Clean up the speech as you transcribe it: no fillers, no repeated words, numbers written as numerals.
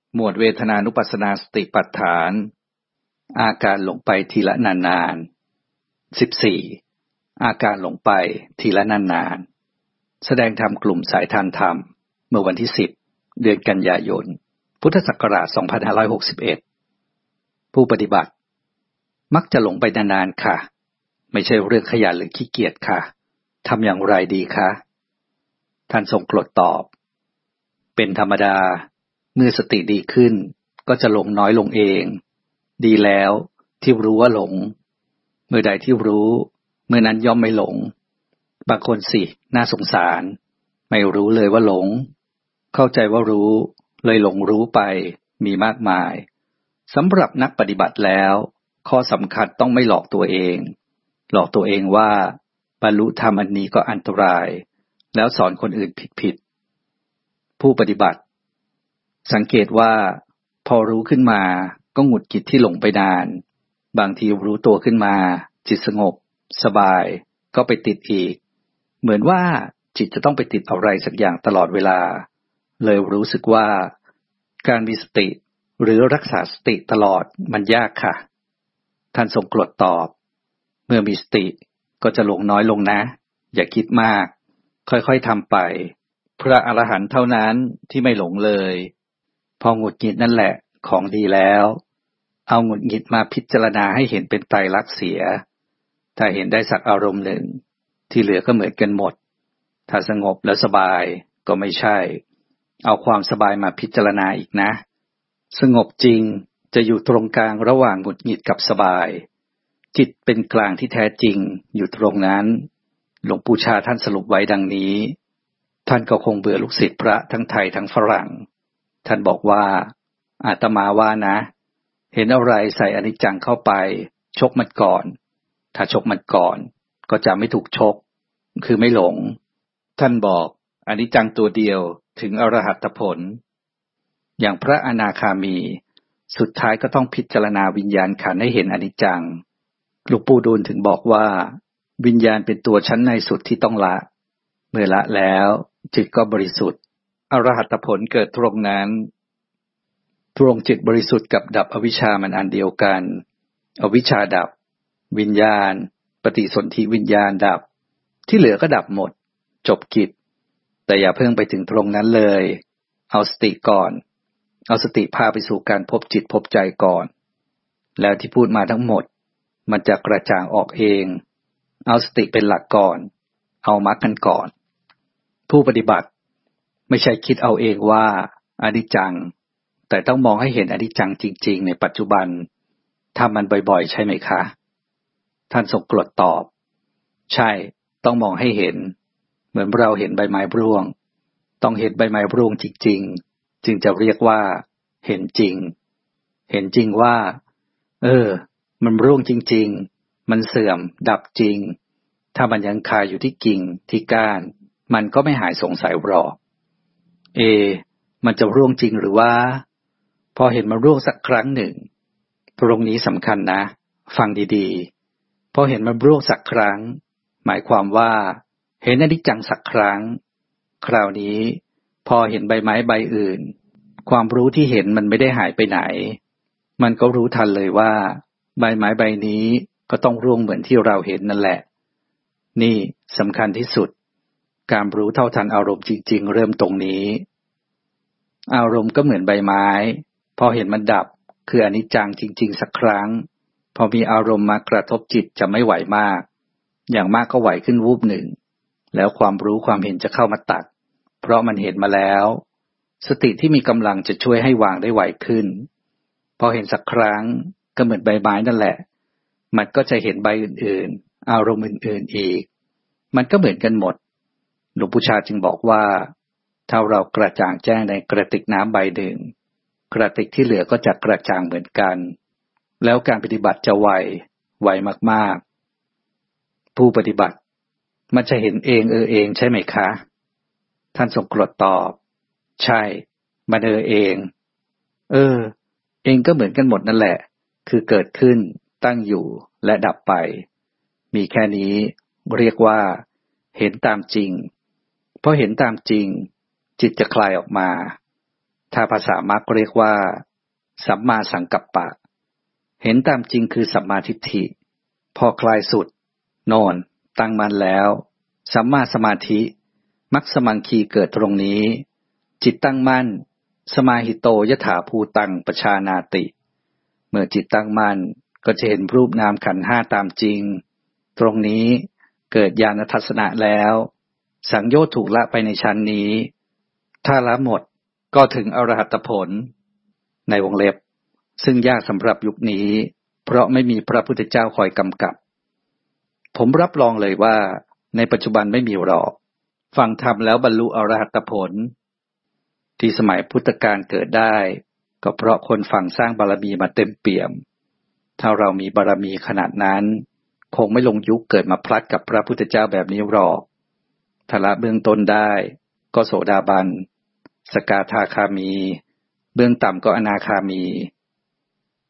หมวดเวทนานุปัสสนาสติปัฏฐานอาการหลงไปทีละนานๆ14อาการหลงไปทีละนานๆแสดงธรรมกลุ่มสายทานธรรมเมื่อวันที่10เดือนกันยายนพุทธศักราช2561ผู้ปฏิบัติมักจะหลงไปนานๆค่ะไม่ใช่เรื่องขยันหรือขี้เกียจค่ะทำอย่างไรดีคะท่านทรงกรดตอบเป็นธรรมดาเมื่อสติดีขึ้นก็จะหลงน้อยลงเองดีแล้วที่รู้ว่าหลงเมื่อใดที่รู้เมื่อนั้นย่อมไม่หลงบางคนสิน่าสงสารไม่รู้เลยว่าหลงเข้าใจว่ารู้เลยหลงรู้ไปมีมากมายสำหรับนักปฏิบัติแล้วข้อสำคัญต้องไม่หลอกตัวเองหลอกตัวเองว่าบรรลุธรรมอันนี้ก็อันตรายแล้วสอนคนอื่นผิดผู้ปฏิบัติสังเกตว่าพอรู้ขึ้นมาก็หงุดหงิดที่หลงไปนานบางทีรู้ตัวขึ้นมาจิตสงบสบายก็ไปติดอีกเหมือนว่าจิตจะต้องไปติดอะไรสักอย่างตลอดเวลาเลยรู้สึกว่าการมีสติหรือรักษาสติตลอดมันยากค่ะท่านทรงกรดตอบเมื่อมีสติก็จะหลงน้อยลงนะอย่าคิดมากค่อยๆทำไปพระอรหันต์เท่านั้นที่ไม่หลงเลยพอหงุดหงิดนั่นแหละของดีแล้วเอาหงุดหงิดมาพิจารณาให้เห็นเป็นไตรลักษณ์เสียถ้าเห็นได้สักอารมณ์หนึ่งที่เหลือก็เหมือนกันหมดถ้าสงบแล้วสบายก็ไม่ใช่เอาความสบายมาพิจารณาอีกนะสงบจริงจะอยู่ตรงกลางระหว่างหงุดหงิดกับสบายจิตเป็นกลางที่แท้จริงอยู่ตรงนั้นหลวงปู่ชาท่านสรุปไว้ดังนี้ท่านก็คงเบื่อลูกศิษย์พระทั้งไทยทั้งฝรั่งท่านบอกว่าอาตมาว่านะเห็นอะไรใส่อนิจจังเข้าไปชกมันก่อนถ้าชกมันก่อนก็จะไม่ถูกชกคือไม่หลงท่านบอกอนิจจังตัวเดียวถึงอรหัตผลอย่างพระอนาคามีสุดท้ายก็ต้องพิจารณาวิญญาณขันธ์ให้เห็นอนิจจังหลวงปู่ดูลถึงบอกว่าวิญญาณเป็นตัวชั้นในสุดที่ต้องละเมื่อละแล้วจิตก็บริสุทธิ์อรหัตผลเกิดตรงนั้นตรงจิตบริสุทธิ์กับดับอวิชชามันอันเดียวกันอวิชชาดับวิญญาณปฏิสนธิวิญญาณดับที่เหลือก็ดับหมดจบกิจแต่อย่าเพิ่งไปถึงตรงนั้นเลยเอาสติก่อนเอาสติพาไปสู่การพบจิตพบใจก่อนแล้วที่พูดมาทั้งหมดมันจะกระจ่างออกเองเอาสติเป็นหลักก่อนเอามรรคกันก่อนผู้ปฏิบัติไม่ใช่คิดเอาเองว่าอนิจจังแต่ต้องมองให้เห็นอนิจจังจริงๆในปัจจุบันทำมันบ่อยๆใช่ไหมคะท่านทรงกรดตอบใช่ต้องมองให้เห็นเหมือนเราเห็นใบไม้ร่วงต้องเห็นใบไม้ร่วงจริงๆจึงจะเรียกว่าเห็นจริงเห็นจริงว่ามันร่วงจริงๆมันเสื่อมดับจริงถ้ามันยังคาอยู่ที่กิ่งที่ก้านมันก็ไม่หายสงสัยหรอกมันจะร่วงจริงหรือว่าพอเห็นมันร่วงสักครั้งหนึ่งตรงนี้สำคัญนะฟังดีๆพอเห็นมันร่วงสักครั้งหมายความว่าเห็นอนิจจังสักครั้งคราวนี้พอเห็นใบไม้ใบอื่นความรู้ที่เห็นมันไม่ได้หายไปไหนมันก็รู้ทันเลยว่าใบไม้ใบนี้ก็ต้องร่วงเหมือนที่เราเห็นนั่นแหละนี่สำคัญที่สุดการรู้เท่าทันอารมณ์จริงๆเริ่มตรงนี้อารมณ์ก็เหมือนใบไม้พอเห็นมันดับคืออนิจจังจริงๆสักครั้งพอมีอารมณ์มากระทบจิตจะไม่ไหวมากอย่างมากก็ไหวขึ้นวูบหนึ่งแล้วความรู้ความเห็นจะเข้ามาตัดเพราะมันเห็นมาแล้วสติที่มีกำลังจะช่วยให้วางได้ไวขึ้นพอเห็นสักครั้งก็เหมือนใบไม้นั่นแหละมันก็จะเห็นใบอื่นๆอารมณ์อื่นๆอีกมันก็เหมือนกันหมดหลวงปู่ชาจึงบอกว่าถ้าเรากระจ่างแจ้งในกระติกน้ำใบหนึ่งกระติกที่เหลือก็จะกระจ่างเหมือนกันแล้วการปฏิบัติจะไวมากๆผู้ปฏิบัติมันจะเห็นเองใช่ไหมคะท่านทรงกรดตอบใช่มันเองเองก็เหมือนกันหมดนั่นแหละคือเกิดขึ้นตั้งอยู่และดับไปมีแค่นี้เรียกว่าเห็นตามจริงพอเห็นตามจริงจิตจะคลายออกมาถ้าภาษามรรคเรียกว่าสัมมาสังกัปปะเห็นตามจริงคือสัมมาทิฏฐิพอคลายสุดโน่นตั้งมั่นแล้วสัมมาสมาธิมัคสมังคีเกิดตรงนี้จิตตั้งมั่นสมาหิโตยถาภูตังปชานาติเมื่อจิตตั้งมั่นก็จะเห็นรูปนามขันธ์ห้าตามจริงตรงนี้เกิดญาณทัศนะแล้วสังโยชน์ถูกละไปในชั้นนี้ถ้าละหมดก็ถึงอรหัตผลในวงเล็บซึ่งยากสำหรับยุคนี้เพราะไม่มีพระพุทธเจ้าคอยกำกับผมรับรองเลยว่าในปัจจุบันไม่มีหรอกฟังธรรมแล้วบรรลุอรหัตผลที่สมัยพุทธกาลเกิดได้ก็เพราะคนฟังสร้างบารมีมาเต็มเปี่ยมถ้าเรามีบารมีขนาดนั้นคงไม่ลงยุคเกิดมาพลัดกับพระพุทธเจ้าแบบนี้หรอกถ้าละเบื้องต้นได้ก็โสดาบันสกทาคามีเบื้องต่ำก็อนาคามี